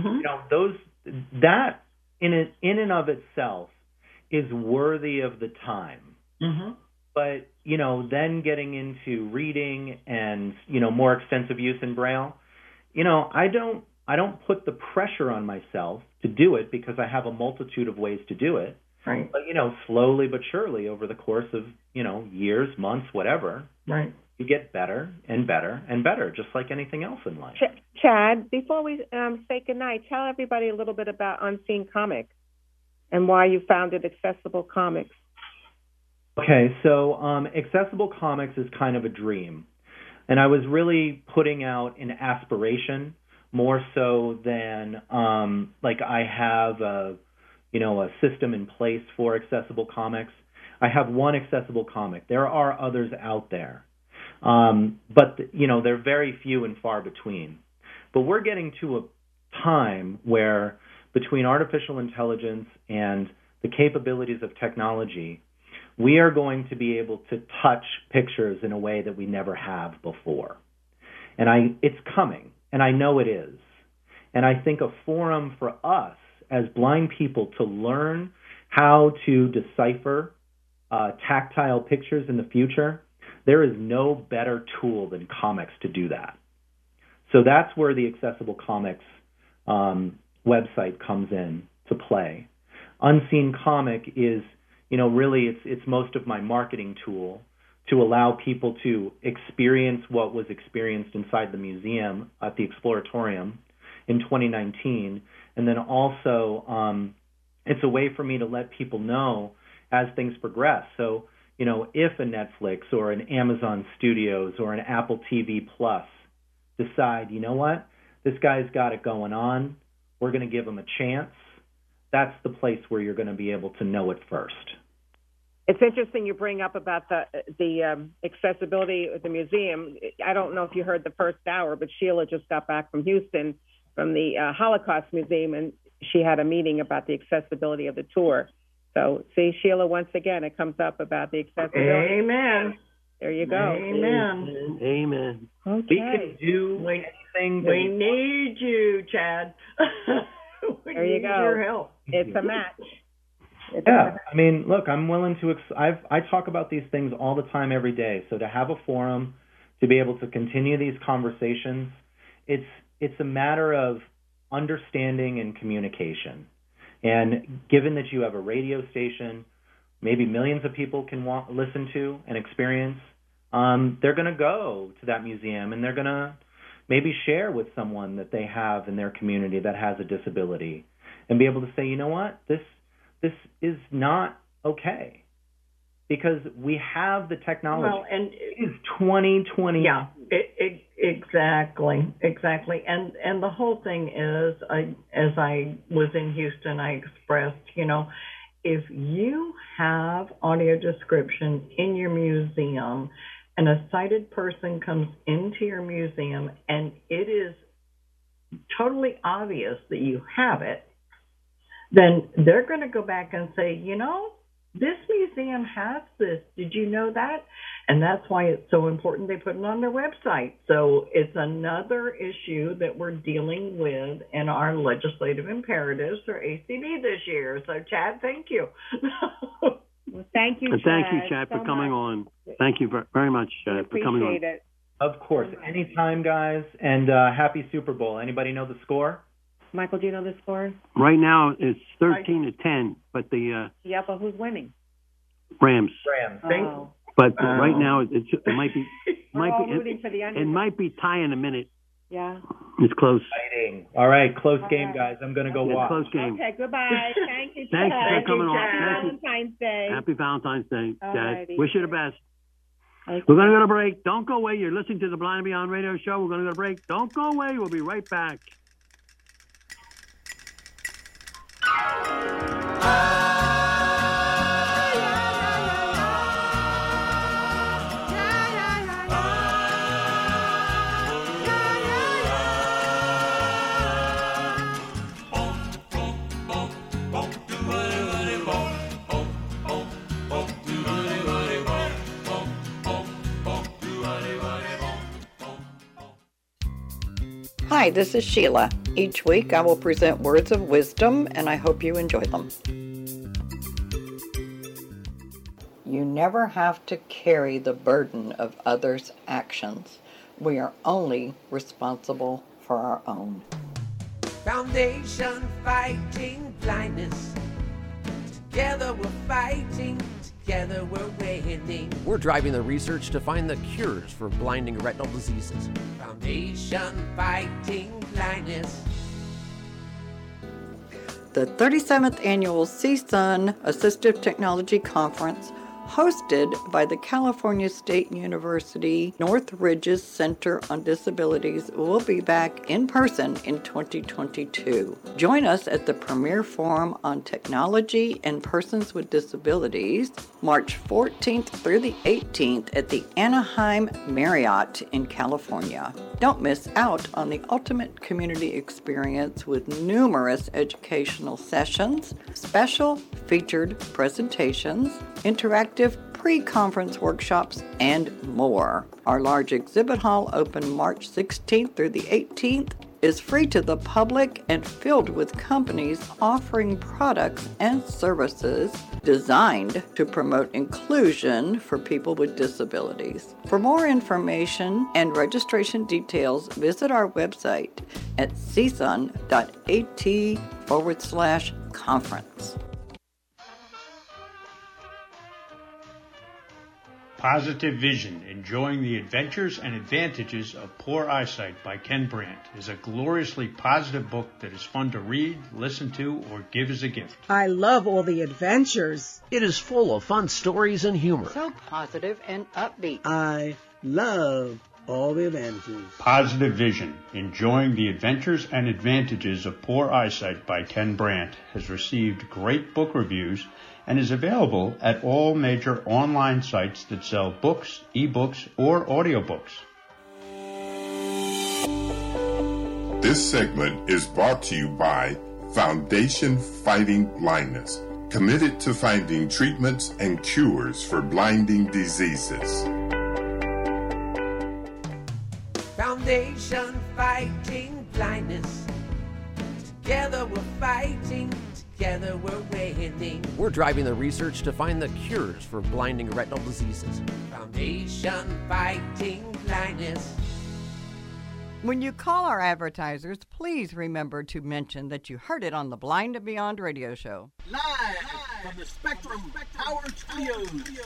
that in and of itself is worthy of the time. Mm-hmm. But, then getting into reading and, more extensive use in Braille, I don't put the pressure on myself to do it because I have a multitude of ways to do it. Right. But, slowly but surely over the course of, years, months, whatever, right, you get better and better and better, just like anything else in life. Chad, before we say goodnight, tell everybody a little bit about Unseen Comics and why you founded Accessible Comics. Okay, so Accessible Comics is kind of a dream. And I was really putting out an aspiration more so than I have a system in place for Accessible Comics. I have one Accessible Comic. There are others out there. But they're very few and far between. But we're getting to a time where between artificial intelligence and the capabilities of technology, we are going to be able to touch pictures in a way that we never have before. And it's coming, and I know it is. And I think a forum for us as blind people to learn how to decipher tactile pictures in the future, there is no better tool than comics to do that. So that's where the Accessible Comics website comes in to play. Unseen Comic is, really it's most of my marketing tool to allow people to experience what was experienced inside the museum at the Exploratorium in 2019. And then also it's a way for me to let people know as things progress. So, if a Netflix or an Amazon Studios or an Apple TV Plus decide, what, this guy's got it going on, we're going to give him a chance, that's the place where you're going to be able to know it first. It's interesting you bring up about the accessibility of the museum. I don't know if you heard the first hour, but Sheila just got back from Houston from the Holocaust Museum, and she had a meeting about the accessibility of the tour. So, see, Sheila, once again, it comes up about the accessibility. Amen. There you go. Amen. Amen. Okay. We can do anything. We need you, Chad. There you go. Your help. It's a match. Yeah, I mean, look, I'm willing to. I talk about these things all the time, every day. So to have a forum, to be able to continue these conversations, it's a matter of understanding and communication. And given that you have a radio station, maybe millions of people can listen to and experience, they're going to go to that museum and they're going to maybe share with someone that they have in their community that has a disability, and be able to say, you know what, this is not okay, because we have the technology. Well, and it's 2020. Yeah, exactly. And the whole thing is, as I was in Houston, I expressed, if you have audio description in your museum, and a sighted person comes into your museum and it is totally obvious that you have it, then they're going to go back and say, you know, this museum has this. Did you know that? And that's why it's so important they put it on their website. So it's another issue that we're dealing with in our legislative imperatives for ACB this year. So, Chad, thank you. Well, thank you, Chad. And thank you, Chad, for coming on. Thank you very much, Chad, for coming on. Appreciate it. Of course. Anytime, guys. And happy Super Bowl. Anybody know the score? Michael, do you know the score? Right now, it's 13-10, but the Yeah, but who's winning? Rams. Oh. But right now, it might be We're all rooting for the it might be tie in a minute. Yeah. It's close. Exciting. All right, close game, guys. I'm going to go watch. Close game. Okay, goodbye. Thank you, Chad. Thanks for coming on. Happy Valentine's Day. Happy Valentine's Day, Dad. Alrighty. Wish you the best. We're going to go to break. Don't go away. You're listening to the Blind and Beyond Radio Show. We're going to go to break. Don't go away. We'll be right back. Hi, this is Sheila. Each week I will present words of wisdom, and I hope you enjoy them. You never have to carry the burden of others' actions. We are only responsible for our own. Foundation fighting blindness. Together we're fighting. Together we're winning. We're driving the research to find the cures for blinding retinal diseases. Foundation fighting blindness. The 37th Annual CSUN Assistive Technology Conference, hosted by the California State University Northridge's Center on Disabilities, will be back in person in 2022. Join us at the Premier Forum on Technology and Persons with Disabilities, March 14th through the 18th at the Anaheim Marriott in California. Don't miss out on the ultimate community experience with numerous educational sessions, special featured presentations, interactive pre-conference workshops, and more. Our large exhibit hall, open March 16th through the 18th, is free to the public and filled with companies offering products and services designed to promote inclusion for people with disabilities. For more information and registration details, visit our website at csun.at/conference. Positive Vision, Enjoying the Adventures and Advantages of Poor Eyesight by Ken Brandt is a gloriously positive book that is fun to read, listen to, or give as a gift. I love all the adventures. It is full of fun stories and humor. So positive and upbeat. I love all the adventures. Positive Vision, Enjoying the Adventures and Advantages of Poor Eyesight by Ken Brandt has received great book reviews and is available at all major online sites that sell books, ebooks, or audiobooks. This segment is brought to you by Foundation Fighting Blindness, committed to finding treatments and cures for blinding diseases. Foundation fighting blindness. Together we're fighting. Together we're winning. We're driving the research to find the cures for blinding retinal diseases. Foundation fighting blindness. When you call our advertisers, please remember to mention that you heard it on the Blind and Beyond radio show. Live from the Spectrum Power Studios.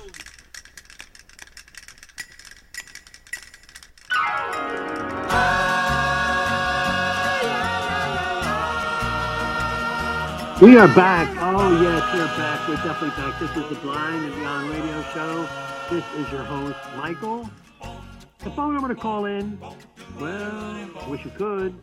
We are back. Oh, yes, we're back. We're definitely back. This is the Blind and Beyond Radio Show. This is your host, Michael. The phone number to call in, well, I wish you could,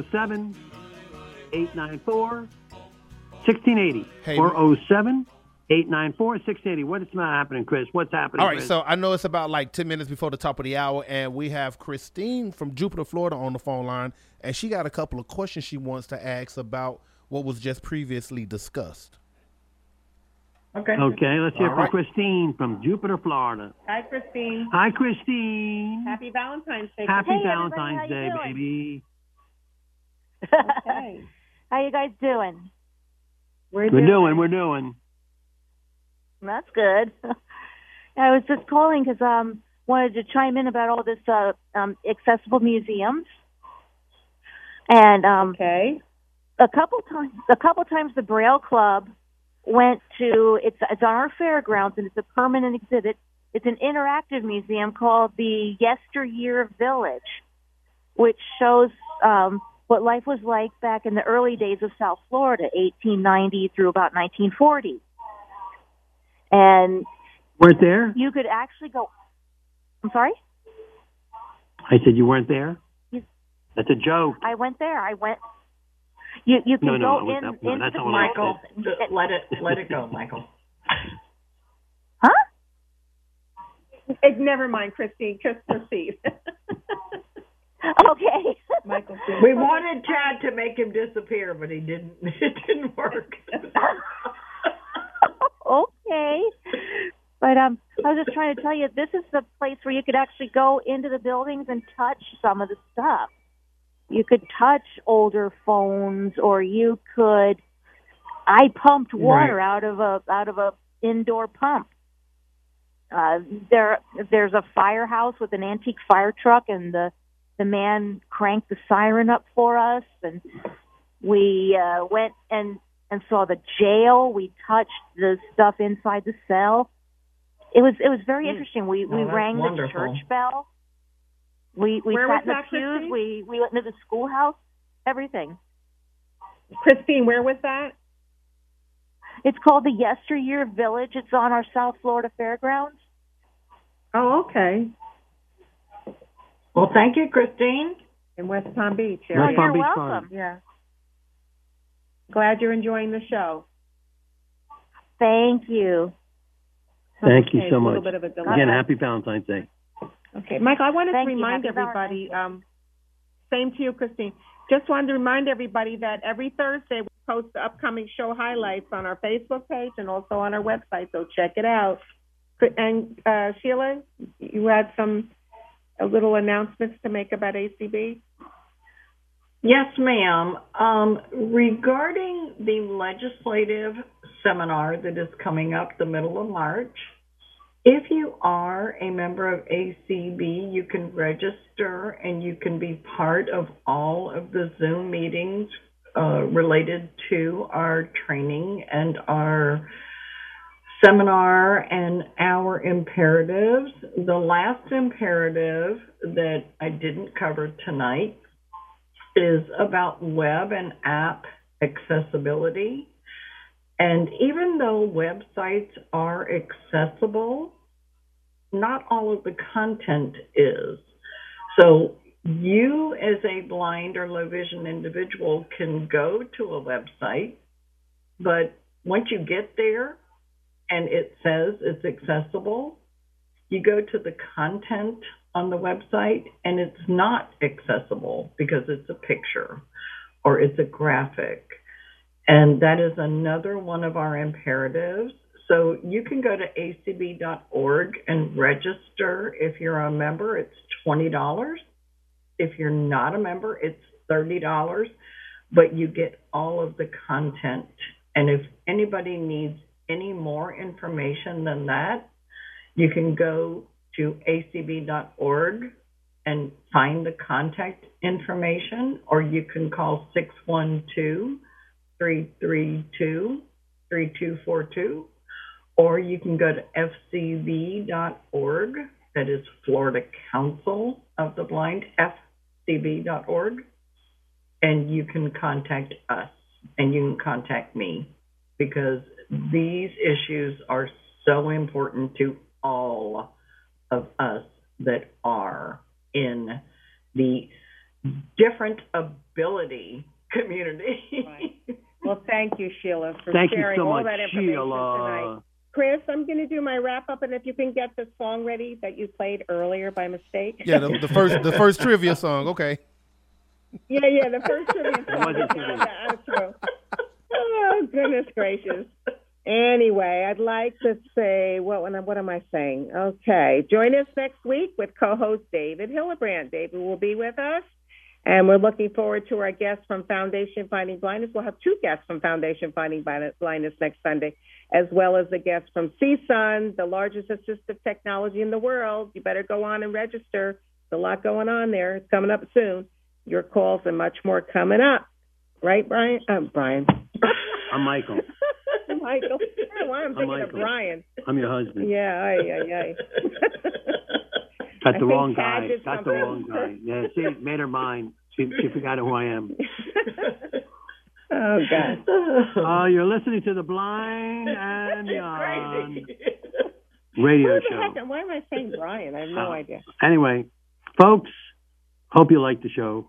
407-894-1680. Hey, 407-894-1680. 894-680. What's not happening, Chris? What's happening, All right, Chris? so I know it's about like 10 minutes before the top of the hour, and we have Christine from Jupiter, Florida on the phone line, and she got a couple of questions she wants to ask about what was just previously discussed. Okay, let's hear from Christine from Jupiter, Florida. Hi, Christine. Hi, Christine. Happy Valentine's Day. Happy Hey, Valentine's Day, everybody. How you baby. Okay. How you guys doing? We're doing. That's good. I was just calling because wanted to chime in about all this accessible museums. And a couple times the Braille Club went to it's on our fairgrounds, and it's a permanent exhibit. It's an interactive museum called the Yesteryear Village, which shows what life was like back in the early days of South Florida, 1890 through about 1940. And weren't there? You could actually go. I'm sorry? I said you weren't there? That's a joke. I went there. I went. You can go in into that's the Michael, let it go, Michael. Huh? Never mind, Christine. Just proceed. Okay. Michael, we wanted Chad to make him disappear, but he didn't. It didn't work. Okay. But I was just trying to tell you, this is the place where you could actually go into the buildings and touch some of the stuff. You could touch older phones, or you could. I pumped water out of a indoor pump. There's a firehouse with an antique fire truck, and the man cranked the siren up for us, and we went and saw the jail. We touched the stuff inside the cell. It was very interesting. We rang the church bell. We sat in the pews. We went into the schoolhouse. Everything. Christine, where was that? It's called the Yesteryear Village. It's on our South Florida Fairgrounds. Oh, okay. Well, thank you, Christine. In West Palm Beach area. West Palm Beach, you're welcome. Yeah. Glad you're enjoying the show. Thank you. Thank you so much. Bit of a delay. Again, happy Valentine's Day. Okay, Michael, I wanted to remind Happy everybody, same to you, Christine. Just wanted to remind everybody that every Thursday we post the upcoming show highlights on our Facebook page and also on our website, so check it out. And Sheila, you had some little announcements to make about ACB? Yes, ma'am. Regarding the legislative seminar that is coming up the middle of March, if you are a member of ACB, you can register and you can be part of all of the Zoom meetings related to our training and our seminar and our imperatives. The last imperative that I didn't cover tonight is about web and app accessibility. And even though websites are accessible, not all of the content is. So you as a blind or low vision individual can go to a website, but once you get there and it says it's accessible, you go to the content on the website and it's not accessible because it's a picture or it's a graphic. And that is another one of our imperatives. So you can go to acb.org and register. If you're a member, it's $20. If you're not a member, it's $30. But you get all of the content. And if anybody needs any more information than that, you can go to acb.org and find the contact information, or you can call 612-332-3242, or you can go to fcb.org, that is Florida Council of the Blind, fcb.org, and you can contact us and you can contact me, because these issues are so important to all of us that are in the different ability community. Well, thank you, Sheila, for Thank you sharing so all much, that information Sheila. tonight. Chris, I'm going to do my wrap-up, and if you can get the song ready that you played earlier by mistake. Yeah, the first trivia song. Okay. Yeah, the first trivia song. The outro. Oh, goodness gracious. Anyway, I'd like to say, what am I saying? Okay, join us next week with co-host David Hillebrand. David will be with us, and we're looking forward to our guests from Foundation Fighting Blindness. We'll have 2 guests from Foundation Fighting Blindness next Sunday, as well as the guests from CSUN, the largest assistive technology in the world. You better go on and register. There's a lot going on there. It's coming up soon. Your calls and much more coming up. Right, Brian? Brian. I'm Michael. Michael. I'm thinking of Brian. I'm your husband. Yeah, Got the wrong guy. Yeah, she made her mind. She forgot who I am. Oh, God. You're listening to the Blind and Beyond radio show. Why am I saying Brian? I have no idea. Anyway, folks, hope you like the show.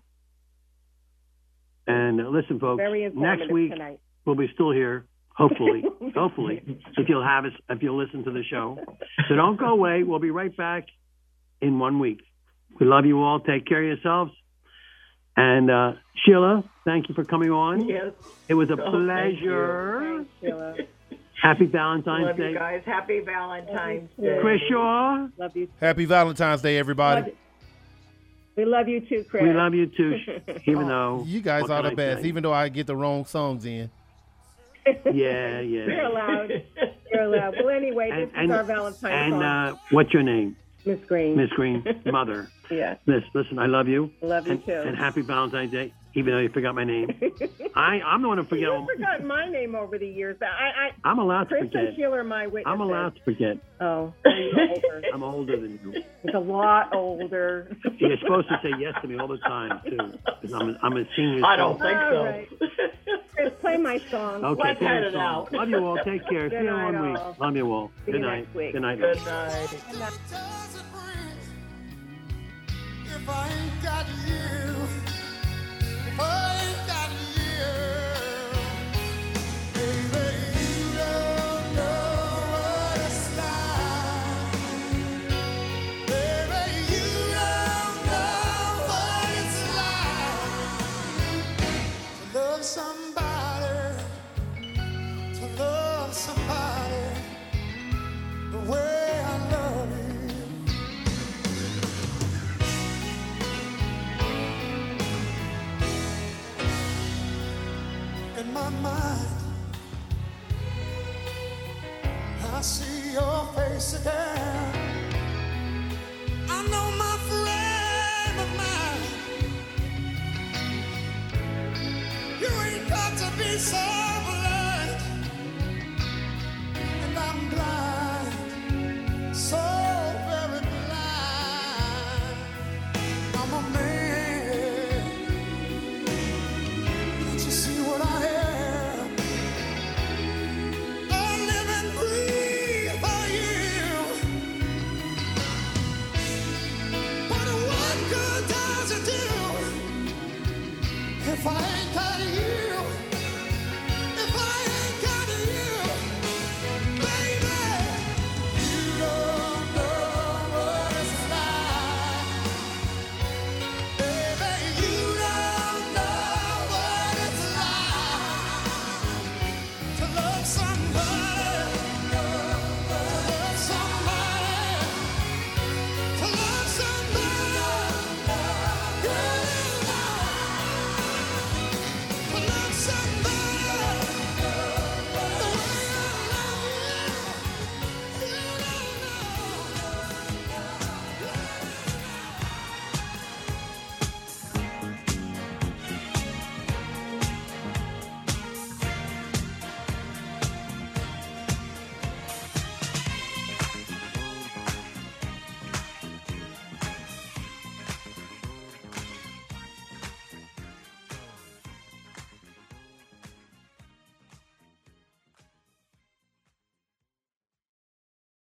And listen, folks, next week tonight. We'll be still here. Hopefully, if you'll listen to the show. So don't go away. We'll be right back in 1 week. We love you all. Take care of yourselves. And Sheila, thank you for coming on. Yes. It was a pleasure. Thanks, Sheila. Happy Valentine's Day. Love you guys. Happy Valentine's Day. Chris Shaw. Love you. Happy Valentine's Day, everybody. We love you too, Chris. We love you too, even though you guys are the best, even though I get the wrong songs in. Yeah. You're allowed. Well, anyway, this is our Valentine's song. And what's your name? Miss Green. Miss Green, mother. Yeah. Listen, I love you. Love you too. And happy Valentine's Day, even though you forgot my name. I'm the one who forget. You've forgotten my name over the years. I'm allowed to Chris forget. and Sheila are my witnesses. I'm allowed to forget. Oh, you're older. I'm older than you. He's a lot older. You're supposed to say yes to me all the time, too, because I'm a senior. I don't think so. Right. Chris, play my song. Okay, Let's head it out. Love you all. Take care. See you in 1 week. all. Love you all. See Good you night. next week. Good night. Good night. If I ain't got you, if I ain't got you, baby, you don't know what it's like. Baby, you don't know what it's like to love somebody, the way I love you. In my mind, I see your face again. I know my frame of mind. You ain't got to be so